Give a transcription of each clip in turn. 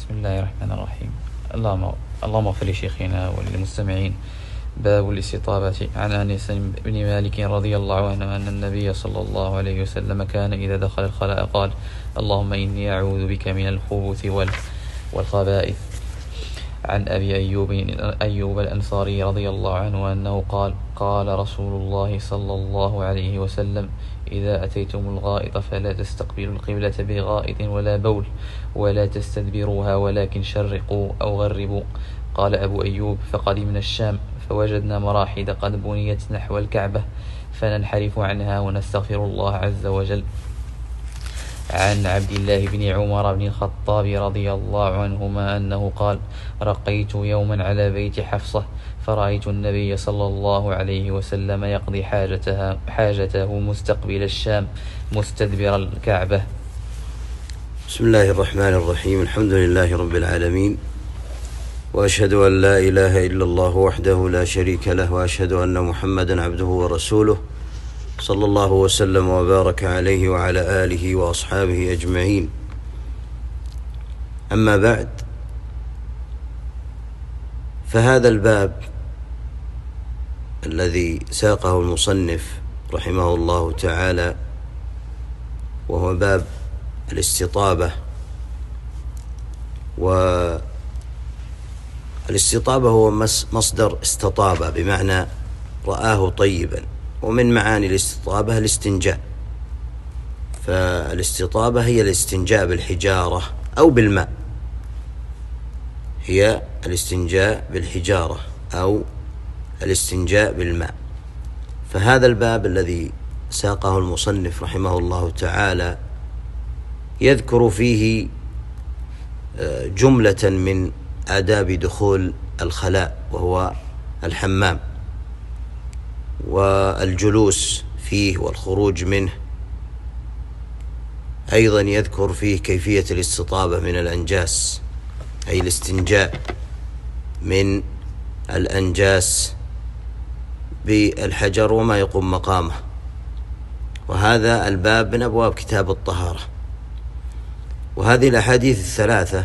بسم الله الرحمن الرحيم. اللهم اغفر لشيخنا وللمستمعين. باب الاستطابة. عن أنس بن مالك رضي الله عنه أن النبي صلى الله عليه وسلم كان إذا دخل الخلاء قال: اللهم إني أعوذ بك من الخبث والخبائث. عن أبي أيوب الأنصاري رضي الله عنه أنه قال: قال رسول الله صلى الله عليه وسلم: إذا أتيتم الغائط فلا تستقبلوا القبلة بغائط ولا بول، ولا تستدبروها، ولكن شرقوا أو غربوا. قال أبو أيوب: فقدمنا الشام فوجدنا مراحيض قد بنيت نحو الكعبة فننحرف عنها ونستغفر الله عز وجل. عن عبد الله بن عمر بن الخطاب رضي الله عنهما أنه قال: رقيت يوما على بيت حفصة فرأيت النبي صلى الله عليه وسلم يقضي حاجته مستقبل الشام مستدبر الكعبة. بسم الله الرحمن الرحيم. الحمد لله رب العالمين، وأشهد أن لا إله إلا الله وحده لا شريك له، وأشهد أن محمدا عبده ورسوله صلى الله وسلم وبارك عليه وعلى آله وأصحابه أجمعين. أما بعد، فهذا الباب الذي ساقه المصنف رحمه الله تعالى وهو باب الاستطابة. والاستطابة هو مصدر استطاب بمعنى رآه طيبا، ومن معاني الاستطابة الاستنجاء. فالاستطابة هي الاستنجاء بالحجارة أو بالماء، هي الاستنجاء بالحجارة أو الاستنجاء بالماء. فهذا الباب الذي ساقه المصنف رحمه الله تعالى يذكر فيه جملة من آداب دخول الخلاء، وهو الحمام والجلوس فيه والخروج منه. أيضا يذكر فيه كيفية الاستطابة من الأنجاس، أي الاستنجاء من الأنجاس بالحجر وما يقوم مقامه. وهذا الباب من أبواب كتاب الطهارة. وهذه الأحاديث الثلاثة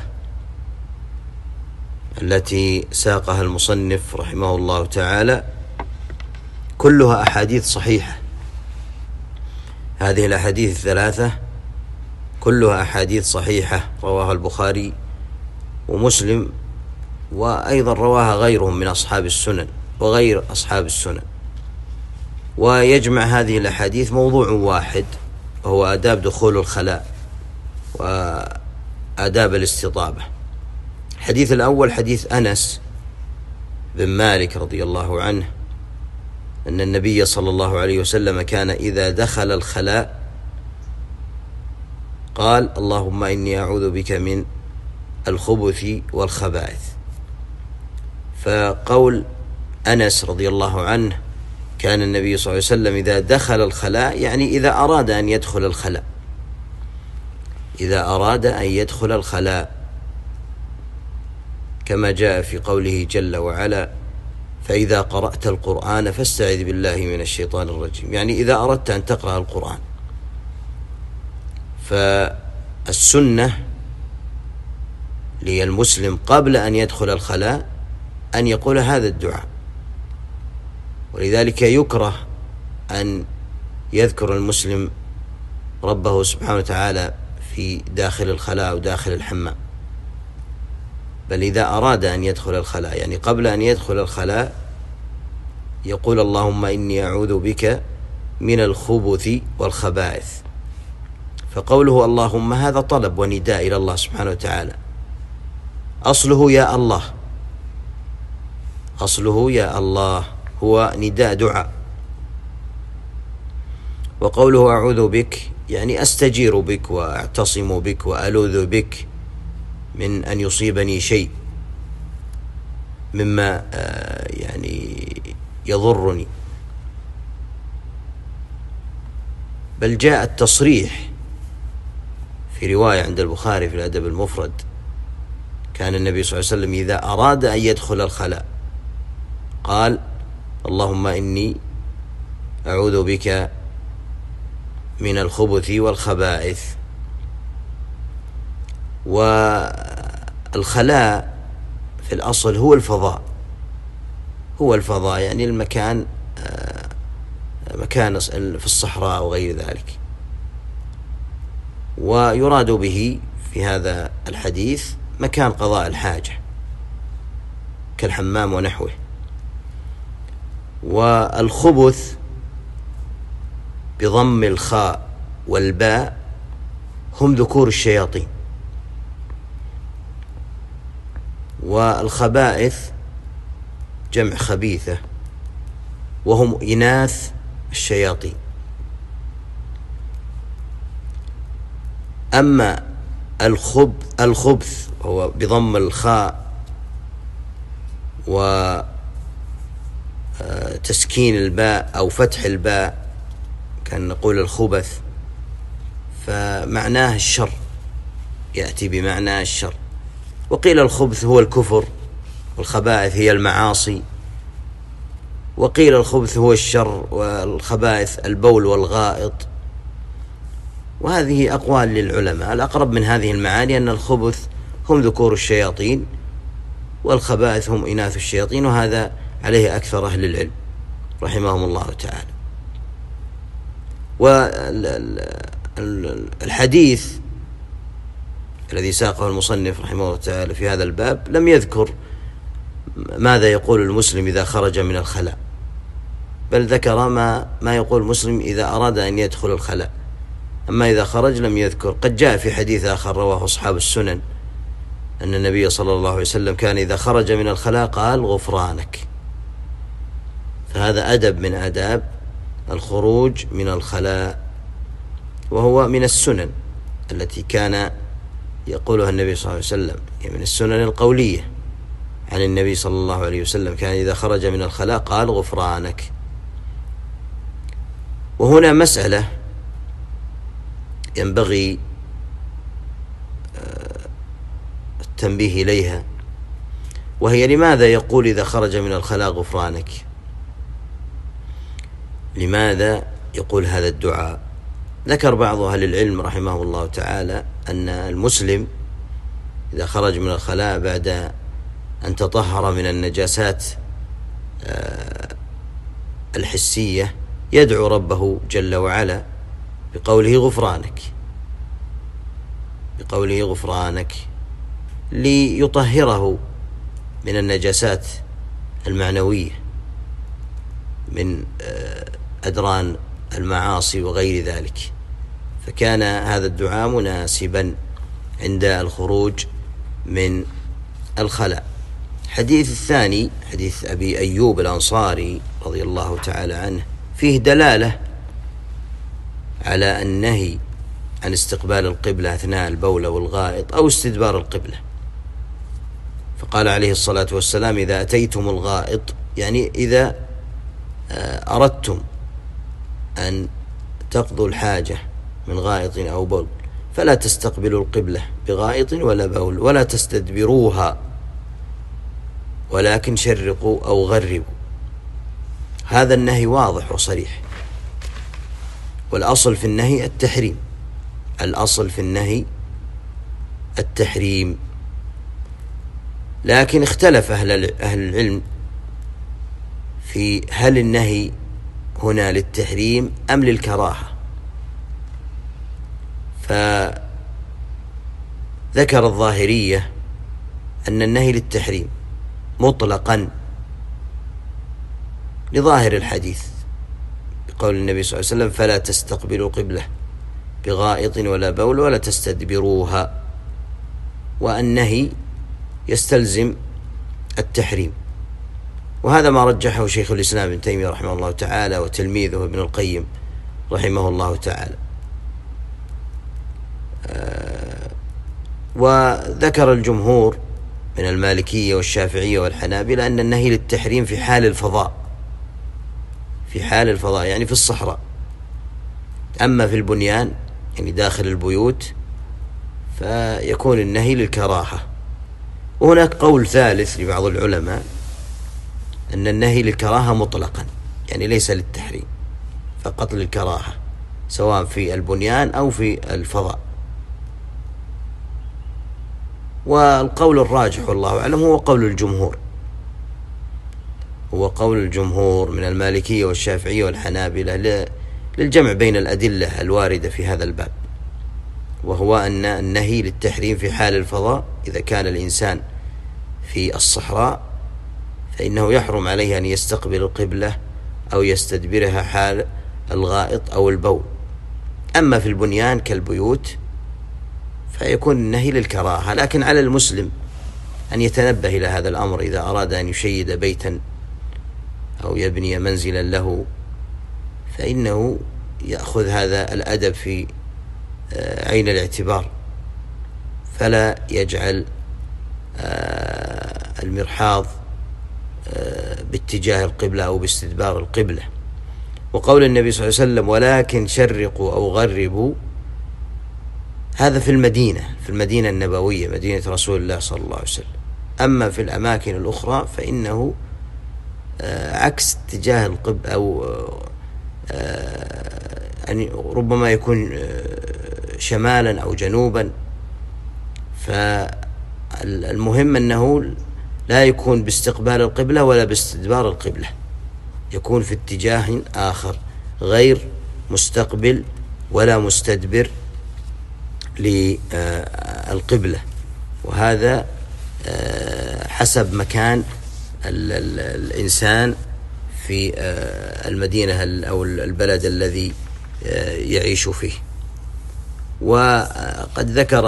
التي ساقها المصنف رحمه الله تعالى كلها أحاديث صحيحة. هذه الأحاديث الثلاثة كلها أحاديث صحيحة رواها البخاري ومسلم، وأيضا رواها غيرهم من أصحاب السنن وغير أصحاب السنن. ويجمع هذه الأحاديث موضوع واحد، وهو آداب دخول الخلاء وآداب الاستطابة. الحديث الأول حديث أنس بن مالك رضي الله عنه أن النبي صلى الله عليه وسلم كان إذا دخل الخلاء قال: اللهم إني أعوذ بك من الخبث والخبائث. فقول أنس رضي الله عنه كان النبي صلى الله عليه وسلم إذا دخل الخلاء، يعني إذا أراد أن يدخل الخلاء، إذا أراد أن يدخل الخلاء، كما جاء في قوله جل وعلا: فإذا قرأت القرآن فاستعذ بالله من الشيطان الرجيم، يعني إذا أردت أن تقرأ القرآن. فالسنة للمسلم قبل أن يدخل الخلاء أن يقول هذا الدعاء، ولذلك يكره أن يذكر المسلم ربه سبحانه وتعالى في داخل الخلاء أو داخل الحمام، بل إذا أراد أن يدخل الخلاء، يعني قبل أن يدخل الخلاء، يقول: اللهم إني أعوذ بك من الخبث والخبائث. فقوله اللهم هذا طلب ونداء إلى الله سبحانه وتعالى، أصله يا الله، أصله يا الله، هو نداء دعاء. وقوله أعوذ بك يعني أستجير بك وأعتصم بك وألوذ بك من أن يصيبني شيء مما يعني يضرني. بل جاء التصريح في رواية عند البخاري في الأدب المفرد: كان النبي صلى الله عليه وسلم إذا أراد أن يدخل الخلاء قال: اللهم إني أعوذ بك من الخبث والخبائث. الخلاء في الأصل هو الفضاء، هو الفضاء، يعني المكان مكان في الصحراء أو غير ذلك. ويراد به في هذا الحديث مكان قضاء الحاجة كالحمام ونحوه. والخبث بضم الخاء والباء هم ذكور الشياطين، والخبائث جمع خبيثة وهم إناث الشياطين. أما الخبث هو بضم الخاء وتسكين الباء أو فتح الباء كان نقول الخبث، فمعناه الشر، يأتي بمعنى الشر. وقيل الخبث هو الكفر، والخبائث هي المعاصي. وقيل الخبث هو الشر، والخبائث البول والغائط. وهذه أقوال للعلماء. الأقرب من هذه المعاني أن الخبث هم ذكور الشياطين والخبائث هم إناث الشياطين، وهذا عليه أكثر أهل العلم رحمهم الله تعالى. والحديث الذي ساقه المصنف رحمه الله تعالى في هذا الباب لم يذكر ماذا يقول المسلم إذا خرج من الخلاء، بل ذكر ما يقول المسلم إذا أراد أن يدخل الخلاء، أما إذا خرج لم يذكر. قد جاء في حديث آخر رواه أصحاب السنن أن النبي صلى الله عليه وسلم كان إذا خرج من الخلاء قال غفرانك. فهذا أدب من آداب الخروج من الخلاء، وهو من السنن التي كان يقولها النبي صلى الله عليه وسلم، من السنن القولية عن النبي صلى الله عليه وسلم، كان إذا خرج من الخلاء قال غفرانك. وهنا مسألة ينبغي التنبيه إليها، وهي لماذا يقول إذا خرج من الخلاء غفرانك؟ لماذا يقول هذا الدعاء؟ ذكر بعض أهل العلم رحمه الله تعالى أن المسلم إذا خرج من الخلاء بعد أن تطهر من النجاسات الحسية يدعو ربه جل وعلا بقوله غفرانك، بقوله غفرانك، ليطهره من النجاسات المعنوية من أدران المعاصي وغير ذلك. فكان هذا الدعاء مناسبا عند الخروج من الخلاء. الحديث الثاني حديث أبي أيوب الأنصاري رضي الله تعالى عنه فيه دلالة على النهي عن استقبال القبلة أثناء البول والغائط أو استدبار القبلة. فقال عليه الصلاة والسلام إذا أتيتم الغائط، يعني إذا أردتم أن تقضوا الحاجة من غائط أو بول فلا تستقبلوا القبلة بغائط ولا بول ولا تستدبروها، ولكن شرقوا أو غربوا. هذا النهي واضح وصريح، والأصل في النهي التحريم، الأصل في النهي التحريم. لكن اختلف أهل العلم في هل النهي هنا للتحريم أم للكراهة. فذكر الظاهرية أن النهي للتحريم مطلقا لظاهر الحديث بقول النبي صلى الله عليه وسلم فلا تستقبلوا قبلة بغائط ولا بول ولا تستدبروها، والنهي يستلزم التحريم. وهذا ما رجحه شيخ الإسلام ابن تيمية رحمه الله تعالى وتلميذه ابن القيم رحمه الله تعالى. وذكر الجمهور من المالكية والشافعية والحنابلة أن النهي للتحريم في حال الفضاء، في حال الفضاء يعني في الصحراء. أما في البنيان يعني داخل البيوت فيكون النهي للكراهة. وهناك قول ثالث لبعض العلماء أن النهي للكراهة مطلقا، يعني ليس للتحريم، فقط للكراهة سواء في البنيان أو في الفضاء. والقول الراجح والله أعلم هو قول الجمهور، هو قول الجمهور من المالكية والشافعية والحنابلة للجمع بين الأدلة الواردة في هذا الباب، وهو أن النهي للتحريم في حال الفضاء إذا كان الإنسان في الصحراء فإنه يحرم عليه أن يستقبل القبلة أو يستدبرها حال الغائط أو البول. أما في البنيان كالبيوت فيكون النهي للكراهة، لكن على المسلم أن يتنبه إلى هذا الأمر إذا أراد أن يشيد بيتا أو يبني منزلا له، فإنه يأخذ هذا الأدب في عين الاعتبار، فلا يجعل المرحاض باتجاه القبلة أو باستدبار القبلة. وقول النبي صلى الله عليه وسلم ولكن شرقوا أو غربوا، هذا في المدينة النبوية، مدينة رسول الله صلى الله عليه وسلم. أما في الأماكن الأخرى فإنه عكس اتجاه القبلة، أو يعني ربما يكون شمالا أو جنوبا. فالمهم أنه لا يكون باستقبال القبلة ولا باستدبار القبلة، يكون في اتجاه آخر غير مستقبل ولا مستدبر للقبلة، وهذا حسب مكان الإنسان في المدينة أو البلد الذي يعيش فيه. وقد ذكر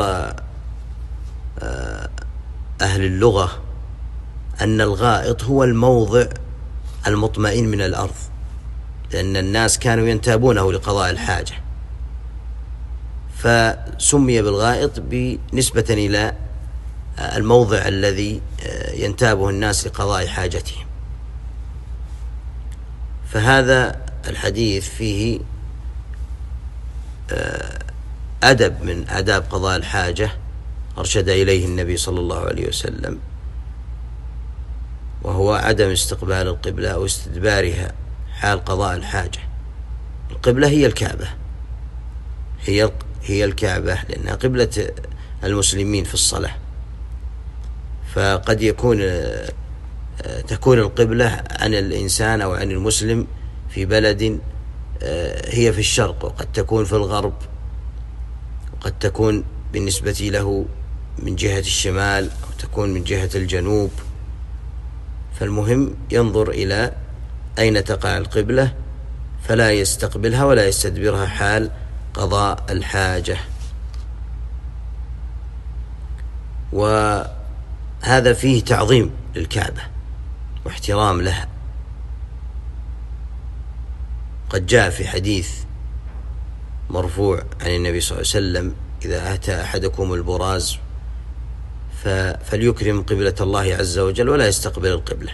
أهل اللغة أن الغائط هو الموضع المطمئن من الأرض، لأن الناس كانوا ينتابونه لقضاء الحاجة، فسمي بالغائط بنسبة إلى الموضع الذي ينتابه الناس لقضاء حاجتهم. فهذا الحديث فيه أدب من آداب قضاء الحاجة أرشد إليه النبي صلى الله عليه وسلم، وهو عدم استقبال القبلة أو استدبارها حال قضاء الحاجة. القبلة هي الكعبة، هي الكعبة لأنها قبلة المسلمين في الصلاة، فقد تكون القبلة عن الإنسان أو عن المسلم في بلد هي في الشرق، وقد تكون في الغرب، وقد تكون بالنسبة له من جهة الشمال أو تكون من جهة الجنوب. فالمهم ينظر إلى أين تقع القبلة فلا يستقبلها ولا يستدبرها حال قضاء الحاجة. وهذا فيه تعظيم للكعبة واحترام لها. قد جاء في حديث مرفوع عن النبي صلى الله عليه وسلم إذا أتى أحدكم البراز فليكرم قبلة الله عز وجل ولا يستقبل القبلة.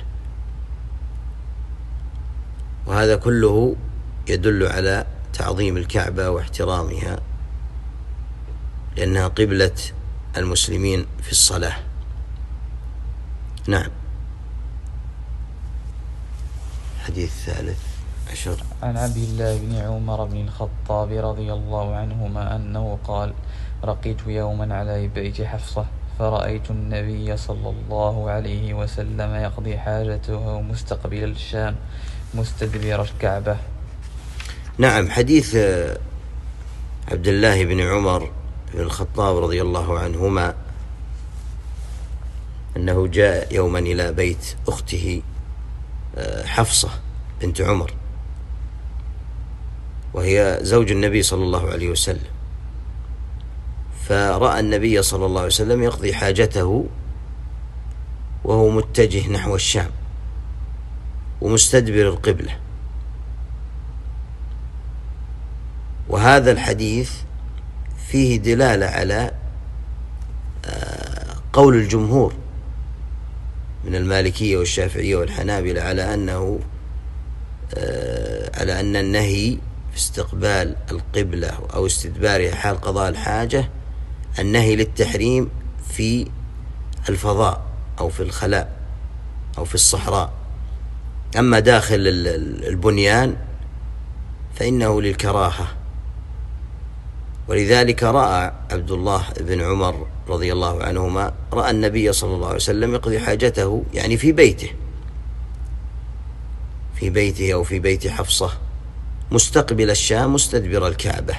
وهذا كله يدل على تعظيم الكعبة واحترامها، لأنها قبلة المسلمين في الصلاة. نعم. حديث 13 عن عبد الله بن عمر بن الخطاب رضي الله عنهما أنه قال: رقيت يوما على بيت حفصة فرأيت النبي صلى الله عليه وسلم يقضي حاجته مستقبل الشام مستدبر الكعبة. نعم. حديث عبد الله بن عمر بن الخطاب رضي الله عنهما أنه جاء يوما إلى بيت أخته حفصة بنت عمر، وهي زوج النبي صلى الله عليه وسلم، فرأى النبي صلى الله عليه وسلم يقضي حاجته وهو متجه نحو الشام ومستدبر القبلة. وهذا الحديث فيه دلالة على قول الجمهور من المالكية والشافعية والحنابلة على أن النهي في استقبال القبلة أو استدبارها حال قضاء الحاجة النهي للتحريم في الفضاء أو في الخلاء أو في الصحراء. أما داخل البنيان فإنه للكراهة، ولذلك رأى عبد الله بن عمر رضي الله عنهما رأى النبي صلى الله عليه وسلم يقضي حاجته يعني في بيته أو في بيت حفصة مستقبل الشام مستدبر الكعبة.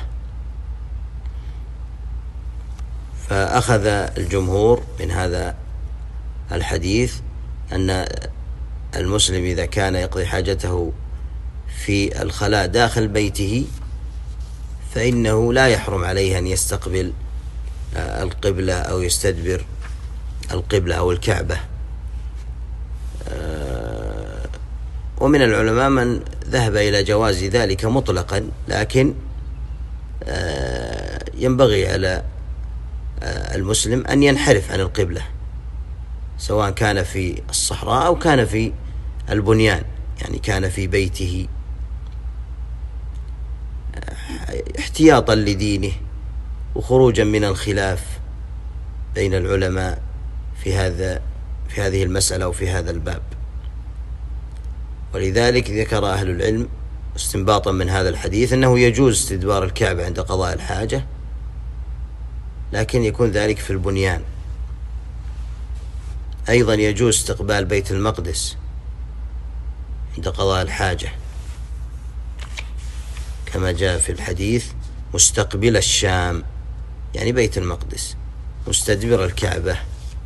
فأخذ الجمهور من هذا الحديث أن المسلم إذا كان يقضي حاجته في الخلاء داخل بيته فإنه لا يحرم عليه أن يستقبل القبلة أو يستدبر القبلة أو الكعبة. ومن العلماء من ذهب إلى جواز ذلك مطلقا، لكن ينبغي على المسلم أن ينحرف عن القبلة سواء كان في الصحراء أو كان في البنيان، يعني كان في بيته احتياطا لدينه وخروجا من الخلاف بين العلماء في هذه المسألة وفي هذا الباب. ولذلك ذكر أهل العلم استنباطا من هذا الحديث أنه يجوز استدبار الكعبة عند قضاء الحاجة، لكن يكون ذلك في البنيان. أيضا يجوز استقبال بيت المقدس عند قضاء الحاجة كما جاء في الحديث مستقبل الشام، يعني بيت المقدس مستدبر الكعبة.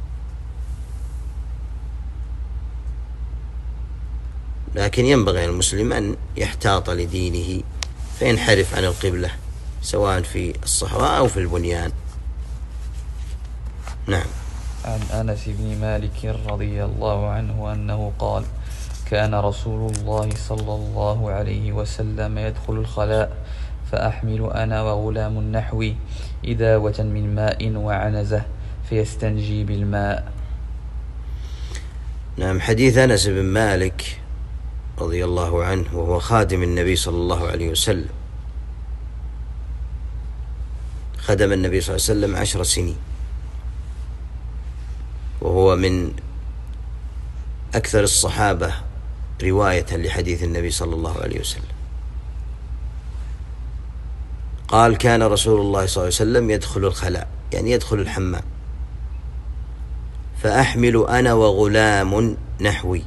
لكن ينبغي المسلم أن يحتاط لدينه فينحرف عن القبلة سواء في الصحراء أو في البنيان. نعم. عن أنس بن مالك رضي الله عنه أنه قال: كان رسول الله صلى الله عليه وسلم يدخل الخلاء فأحمل أنا وغلام نحوي إداوة من ماء وعنزة فيستنجي بالماء. نعم. حديث أنس بن مالك رضي الله عنه وهو خادم النبي صلى الله عليه وسلم، خدم النبي صلى الله عليه وسلم 10 سنين، وهو من أكثر الصحابة رواية لحديث النبي صلى الله عليه وسلم. قال: كان رسول الله صلى الله عليه وسلم يدخل الخلاء، يعني يدخل الحمام، فأحمل أنا وغلام نحوي،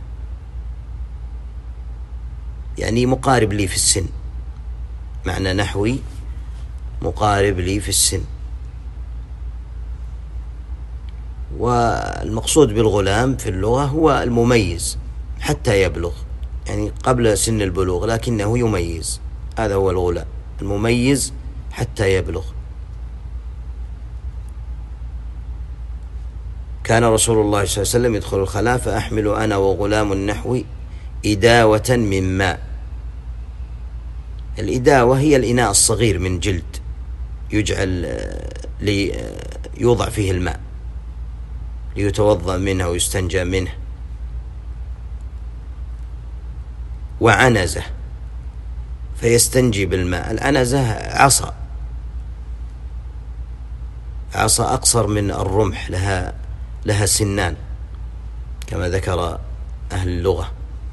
يعني مقارب لي في السن، معنى نحوي مقارب لي في السن. والمقصود بالغلام في اللغة هو المميز حتى يبلغ، يعني قبل سن البلوغ لكنه يميز، هذا هو الغلام المميز حتى يبلغ. كان رسول الله صلى الله عليه وسلم يدخل الخلاء فأحمل أنا وغلام نحوي إداوة من ماء. الإداوة هي الإناء الصغير من جلد يجعل ليوضع فيه الماء ليتوضأ منه ويستنجى منه. وعنزة فيستنجي بالماء. العنزة عصا أقصر من الرمح، لها سنان كما ذكر أهل اللغة،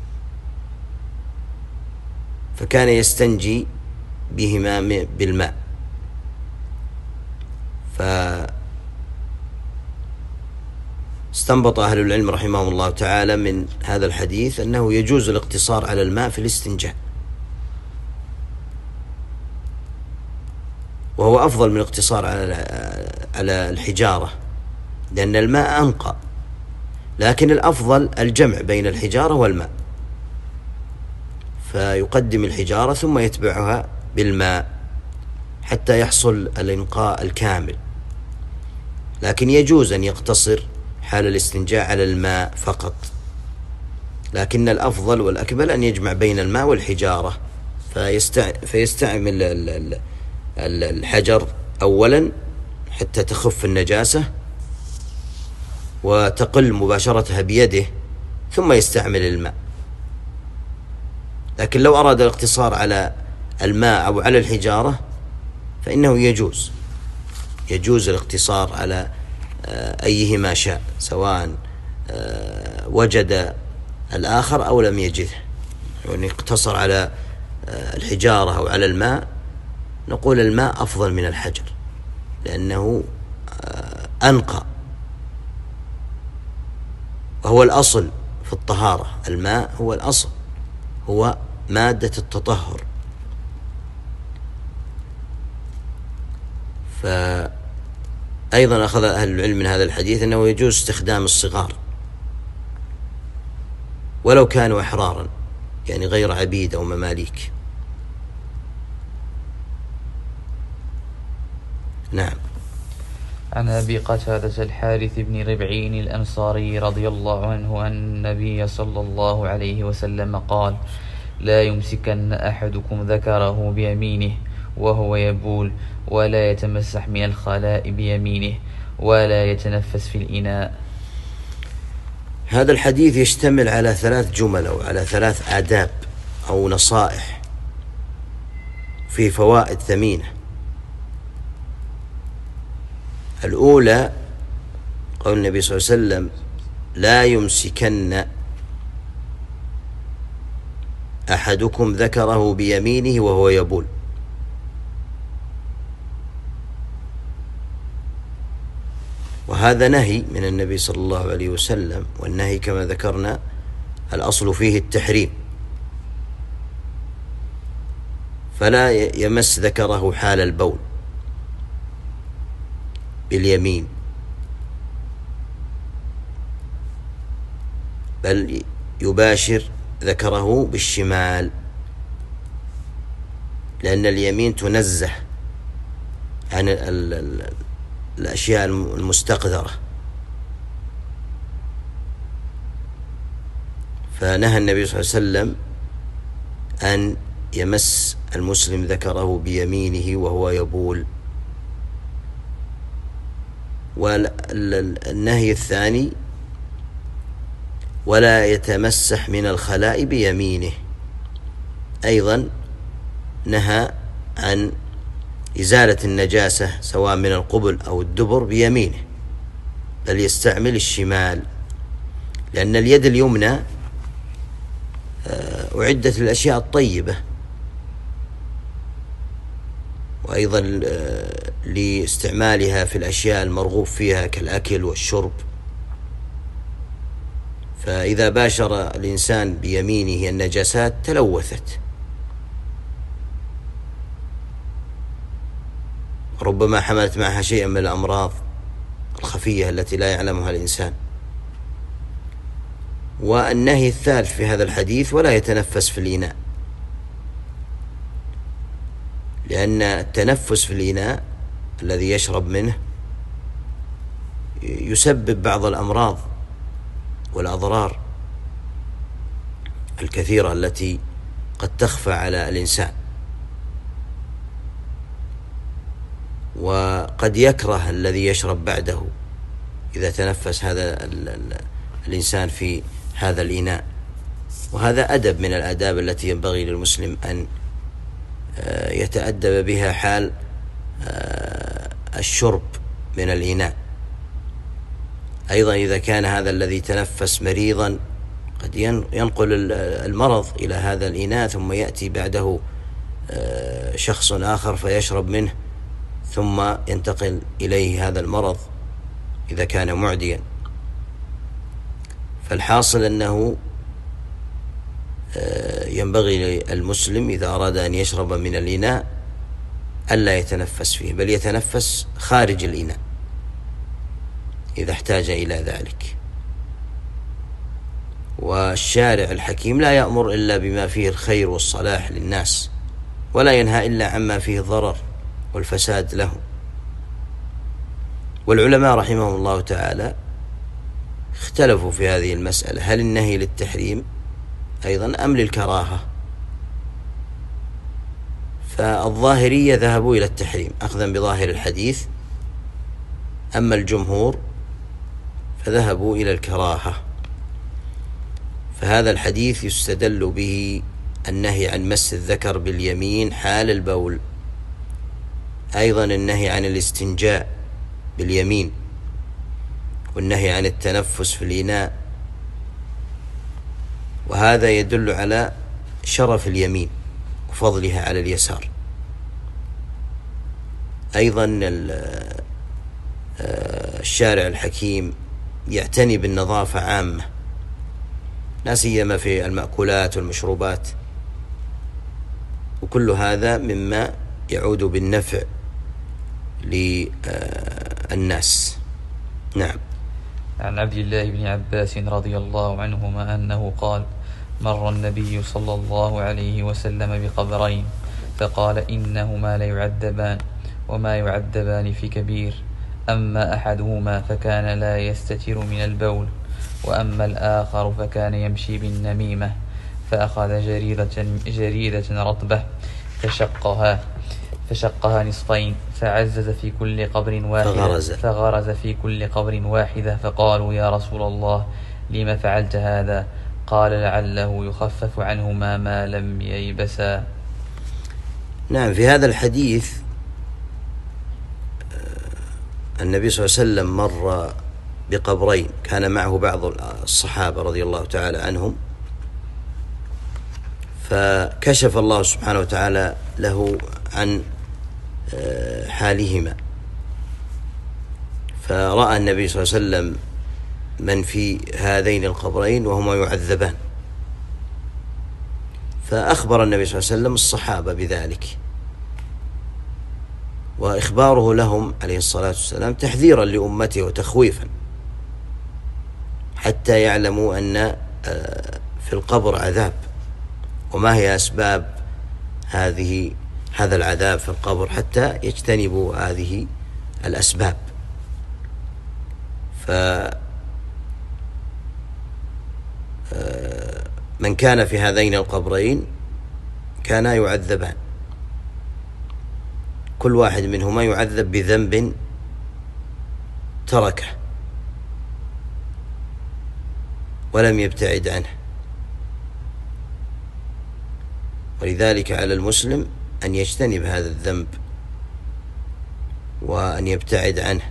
فكان يستنجي بهما بالماء. فاستنبط أهل العلم رحمهم الله تعالى من هذا الحديث أنه يجوز الاقتصار على الماء في الاستنجاء، وهو أفضل من الاقتصار على الحجارة، لأن الماء أنقى، لكن الأفضل الجمع بين الحجارة والماء، فيقدم الحجارة ثم يتبعها بالماء حتى يحصل الإنقاء الكامل. لكن يجوز أن يقتصر حال الاستنجاء على الماء فقط، لكن الأفضل والأكمل أن يجمع بين الماء والحجارة، فيستعمل الحجر أولا حتى تخف النجاسة وتقل مباشرتها بيده، ثم يستعمل الماء. لكن لو أراد الاقتصار على الماء أو على الحجارة فإنه يجوز الاقتصار على أيهما شاء، سواء وجد الآخر أو لم يجده. يعني اقتصر على الحجارة أو على الماء، نقول الماء أفضل من الحجر. لأنه أنقى، وهو الأصل في الطهارة. الماء هو الأصل، هو مادة التطهر. فأيضا أخذ أهل العلم من هذا الحديث أنه يجوز استخدام الصغار ولو كانوا أحرارا، يعني غير عبيد أو مماليك. نعم. عن أبي قتادة الحارث بن ربعين الأنصاري رضي الله عنه أن النبي صلى الله عليه وسلم قال: لا يمسكن أحدكم ذكره بيمينه وهو يبول، ولا يتمسح من الخلاء بيمينه، ولا يتنفس في الإناء. هذا الحديث يشتمل على 3 جمل أو على 3 آداب أو نصائح في فوائد ثمينة. الأولى قول النبي صلى الله عليه وسلم: لا يمسكن أحدكم ذكره بيمينه وهو يبول. وهذا نهي من النبي صلى الله عليه وسلم، والنهي كما ذكرنا الأصل فيه التحريم، فلا يمس ذكره حال البول باليمين، بل يباشر ذكره بالشمال، لأن اليمين تنزه عن الأشياء المستقذرة. فنهى النبي صلى الله عليه وسلم أن يمس المسلم ذكره بيمينه وهو يبول. والنهي الثاني: ولا يتمسح من الخلاء بيمينه، أيضا نهى عن إزالة النجاسة سواء من القبل أو الدبر بيمينه، بل يستعمل الشمال، لأن اليد اليمنى أعدت للأشياء الطيبة، وأيضا لاستعمالها في الأشياء المرغوب فيها كالأكل والشرب. فإذا باشر الإنسان بيمينه النجاسات تلوثت، ربما حملت معها شيئا من الأمراض الخفية التي لا يعلمها الإنسان. والنهي الثالث في هذا الحديث: ولا يتنفس في الإناء، لأن التنفس في الإناء الذي يشرب منه يسبب بعض الأمراض والأضرار الكثيرة التي قد تخفى على الإنسان، وقد يكره الذي يشرب بعده إذا تنفس هذا الإنسان في هذا الإناء. وهذا أدب من الآداب التي ينبغي للمسلم أن يتأدب بها حال الشرب من الإناء. أيضا إذا كان هذا الذي تنفس مريضا قد ينقل المرض إلى هذا الإناء، ثم يأتي بعده شخص آخر فيشرب منه، ثم ينتقل إليه هذا المرض إذا كان معديا. فالحاصل أنه ينبغي للمسلم إذا أراد أن يشرب من الإناء ألا يتنفس فيه، بل يتنفس خارج الإناء إذا احتاج إلى ذلك. والشارع الحكيم لا يأمر إلا بما فيه الخير والصلاح للناس، ولا ينهى إلا عما فيه الضرر والفساد له. والعلماء رحمهم الله تعالى اختلفوا في هذه المسألة: هل النهي للتحريم أيضا أم للكراهة؟ فالظاهرية ذهبوا إلى التحريم أخذا بظاهر الحديث، أما الجمهور فذهبوا إلى الكراهة. فهذا الحديث يستدل به النهي عن مس الذكر باليمين حال البول، أيضا النهي عن الاستنجاء باليمين، والنهي عن التنفس في الإناء. وهذا يدل على شرف اليمين وفضلها على اليسار. أيضا الشارع الحكيم يعتني بالنظافة عامة، لا سيما في المأكولات والمشروبات، وكل هذا مما يعود بالنفع للناس. نعم. عن عبد الله بن عباس رضي الله عنهما أنه قال: مر النبي صلى الله عليه وسلم بقبرين فقال: إنهما ليعذبان وما يعذبان في كبير، أما أحدهما فكان لا يستتر من البول، وأما الآخر فكان يمشي بالنميمة، فأخذ جريدة رطبة فشقها نصفين، فغرز في كل قبر واحدة، فقالوا: يا رسول الله، لما فعلت هذا؟ قال: لعله يخفف عنهما ما لم ييبسا. نعم. في هذا الحديث النبي صلى الله عليه وسلم مر بقبرين، كان معه بعض الصحابة رضي الله تعالى عنهم، فكشف الله سبحانه وتعالى له عن حالهما، فرأى النبي صلى الله عليه وسلم من في هذين القبرين وهما يعذبان، فأخبر النبي صلى الله عليه وسلم الصحابة بذلك، وإخباره لهم عليه الصلاة والسلام تحذيرا لأمته وتخويفا، حتى يعلموا أن في القبر عذاب، وما هي أسباب هذا العذاب في القبر، حتى يجتنبوا هذه الأسباب. من كان في هذين القبرين كانا يعذبان، كل واحد منهما يعذب بذنب تركه ولم يبتعد عنه، ولذلك على المسلم أن يجتنب هذا الذنب وأن يبتعد عنه.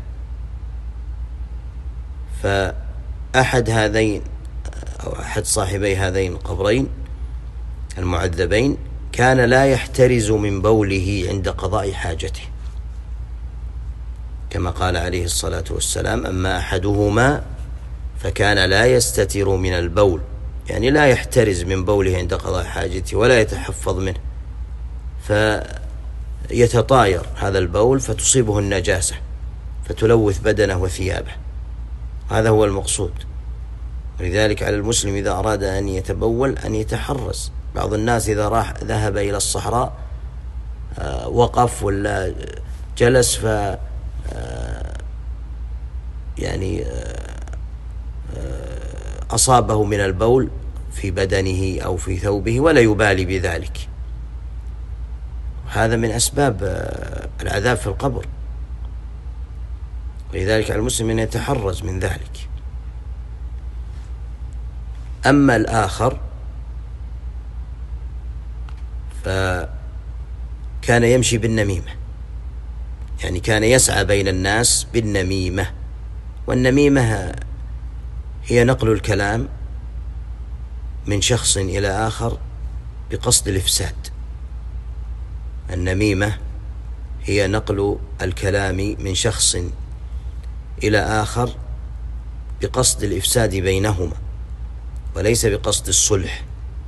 فأحد هذين أو أحد صاحبي هذين القبرين المعذبين كان لا يحترز من بوله عند قضاء حاجته، كما قال عليه الصلاة والسلام: أما أحدهما فكان لا يستتر من البول، يعني لا يحترز من بوله عند قضاء حاجته ولا يتحفظ منه، فيتطاير هذا البول فتصيبه النجاسة فتلوث بدنه وثيابه، هذا هو المقصود. ولذلك على المسلم إذا أراد أن يتبول أن يتحرز. بعض الناس إذا ذهب إلى الصحراء وقف ولا جلس يعني أصابه من البول في بدنه أو في ثوبه ولا يبالي بذلك، هذا من أسباب العذاب في القبر، ولذلك على المسلم أن يتحرز من ذلك. أما الآخر فكان يمشي بالنميمة، يعني كان يسعى بين الناس بالنميمة، والنميمة هي نقل الكلام من شخص إلى آخر بقصد الإفساد. النميمة هي نقل الكلام من شخص إلى آخر بقصد الإفساد بينهما، وليس بقصد الصلح،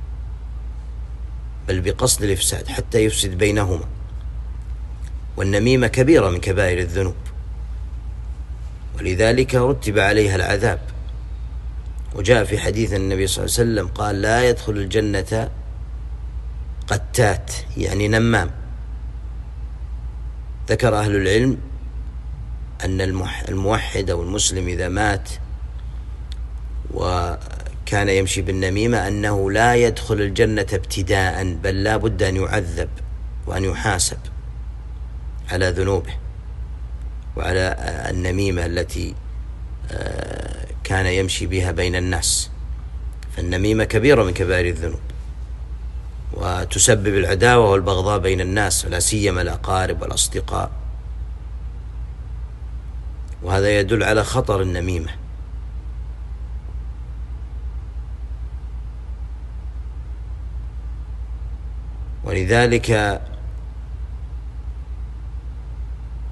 بل بقصد الإفساد حتى يفسد بينهما. والنميمة كبيرة من كبائر الذنوب، ولذلك رتب عليها العذاب. وجاء في حديث النبي صلى الله عليه وسلم قال: لا يدخل الجنة قتات، يعني نمام. ذكر أهل العلم أن الموحد أو المسلم إذا مات وكان يمشي بالنميمة أنه لا يدخل الجنة ابتداء، بل لا بد أن يعذب وأن يحاسب على ذنوبه وعلى النميمة التي كان يمشي بها بين الناس. فالنميمة كبيرة من كبائر الذنوب، وتسبب العداوة والبغضاء بين الناس، ولا سيما الأقارب والأصدقاء، وهذا يدل على خطر النميمة. ولذلك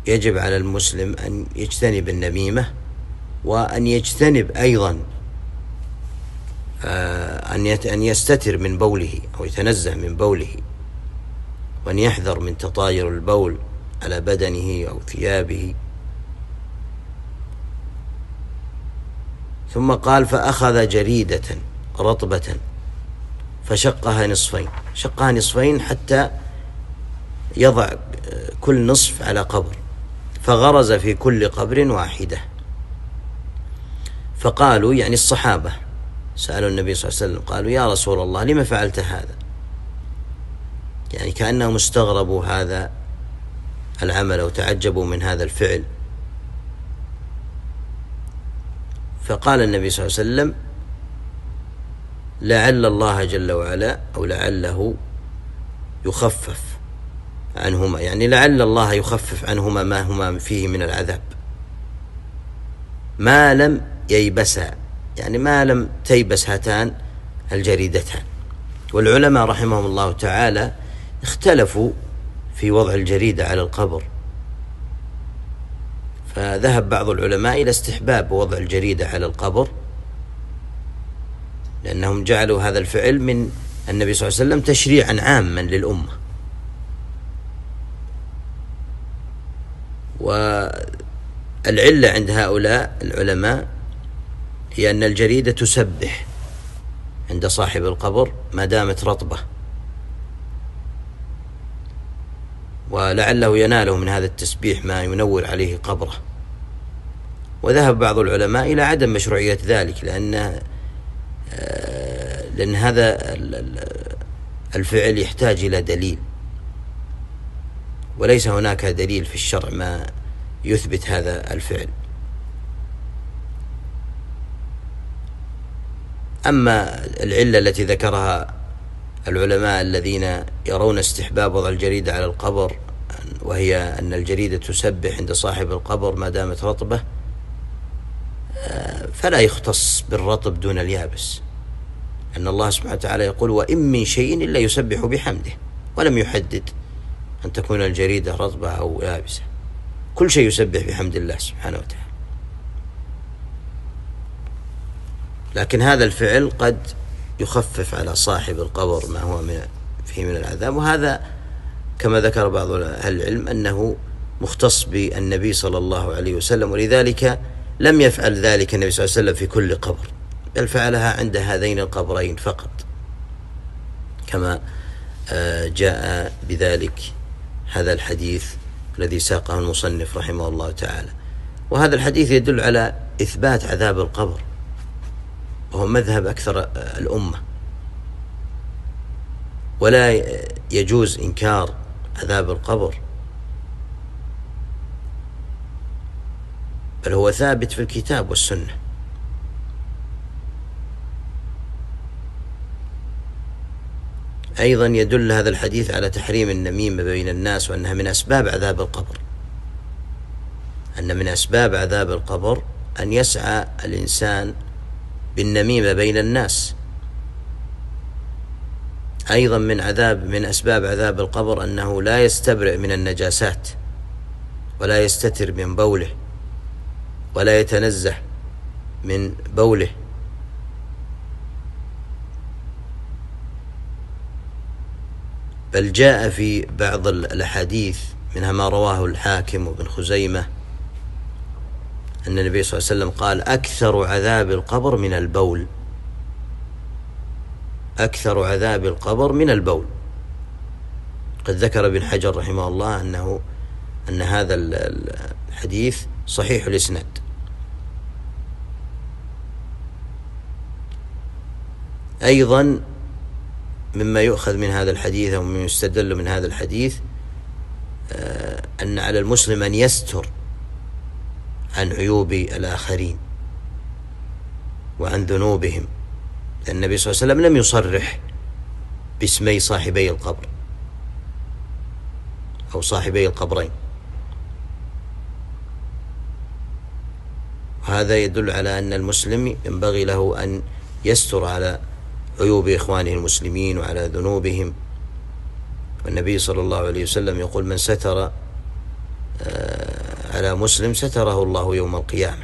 يجب على المسلم أن يجتنب النميمة، وأن يجتنب أيضا أن يستتر من بوله أو يتنزه من بوله، وأن يحذر من تطاير البول على بدنه أو ثيابه. ثم قال: فأخذ جريدة رطبة فشقها نصفين حتى يضع كل نصف على قبر، فغرز في كل قبر واحدة. فقالوا، يعني الصحابة سألوا النبي صلى الله عليه وسلم، قالوا: يا رسول الله، لما فعلت هذا؟ يعني كأنهم استغربوا هذا العمل أو تعجبوا من هذا الفعل. فقال النبي صلى الله عليه وسلم: لعل الله جل وعلا، أو لعله يخفف عنهما، يعني لعل الله يخفف عنهما ما هما فيه من العذاب ما لم ييبسا، يعني ما لم تيبس هاتان الجريدتان. والعلماء رحمهم الله تعالى اختلفوا في وضع الجريدة على القبر، فذهب بعض العلماء إلى استحباب وضع الجريدة على القبر، لأنهم جعلوا هذا الفعل من النبي صلى الله عليه وسلم تشريعا عاما للأمة. والعلة عند هؤلاء العلماء هي أن الجريدة تسبح عند صاحب القبر ما دامت رطبة، ولعله يناله من هذا التسبيح ما ينور عليه قبره. وذهب بعض العلماء إلى عدم مشروعية ذلك، لأن هذا الفعل يحتاج إلى دليل، وليس هناك دليل في الشرع ما يثبت هذا الفعل. أما العلة التي ذكرها العلماء الذين يرون استحباب وضع الجريدة على القبر، وهي أن الجريدة تسبح عند صاحب القبر ما دامت رطبة، فلا يختص بالرطب دون اليابس، أن الله سبحانه وتعالى يقول: وإن من شيء إلا يسبح بحمده، ولم يحدد أن تكون الجريدة رطبة أو يابسة، كل شيء يسبح بحمد الله سبحانه وتعالى. لكن هذا الفعل قد يخفف على صاحب القبر ما هو فيه من العذاب، وهذا كما ذكر بعض أهل العلم أنه مختص بالنبي صلى الله عليه وسلم، ولذلك لم يفعل ذلك النبي صلى الله عليه وسلم في كل قبر، بل فعلها عند هذين القبرين فقط، كما جاء بذلك هذا الحديث الذي ساقه المصنف رحمه الله تعالى. وهذا الحديث يدل على إثبات عذاب القبر، وهو مذهب أكثر الأمة، ولا يجوز إنكار عذاب القبر، بل هو ثابت في الكتاب والسنة. أيضا يدل هذا الحديث على تحريم النميمة بين الناس، وأنها من أسباب عذاب القبر، أن من أسباب عذاب القبر أن يسعى الإنسان بالنميمة بين الناس. أيضا من أسباب عذاب القبر أنه لا يستبرئ من النجاسات، ولا يستتر من بوله، ولا يتنزه من بوله. بل جاء في بعض الأحاديث منها ما رواه الحاكم وابن خزيمة أن النبي صلى الله عليه وسلم قال: أكثر عذاب القبر من البول، أكثر عذاب القبر من البول. قد ذكر ابن حجر رحمه الله أن هذا الحديث صحيح الإسناد. أيضا مما يؤخذ من هذا الحديث أو مما يستدل من هذا الحديث أن على المسلم أن يستر عن عيوب الآخرين وعن ذنوبهم، لأن النبي صلى الله عليه وسلم لم يصرح باسمي صاحبي القبر أو صاحبي القبرين، وهذا يدل على أن المسلم ينبغي له أن يستر على عيوب إخوانه المسلمين وعلى ذنوبهم. والنبي صلى الله عليه وسلم يقول: من ستر على مسلم ستره الله يوم القيامة.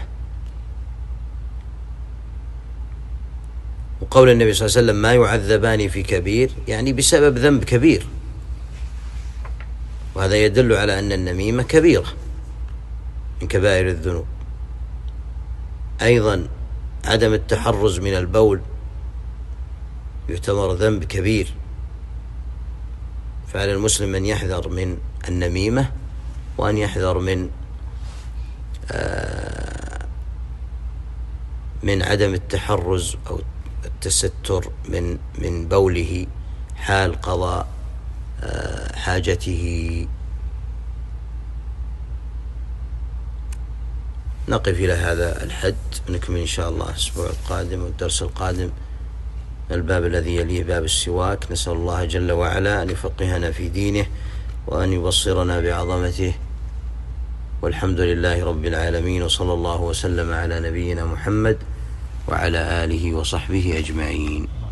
وقول النبي صلى الله عليه وسلم: ما يعذبان في كبير، يعني بسبب ذنب كبير، وهذا يدل على أن النميمة كبيرة من كبائر الذنوب. أيضا عدم التحرز من البول يعتبر ذنب كبير، فعلى المسلم أن يحذر من النميمة، وأن يحذر من عدم التحرز أو التستر من بوله حال قضاء حاجته. نقف إلى هذا الحد، ونكمل إن شاء الله الأسبوع القادم والدرس القادم الباب الذي يليه باب السواك. نسأل الله جل وعلا أن يفقهنا في دينه، وأن يبصرنا بعظمته، والحمد لله رب العالمين، وصلى الله وسلم على نبينا محمد وعلى آله وصحبه أجمعين.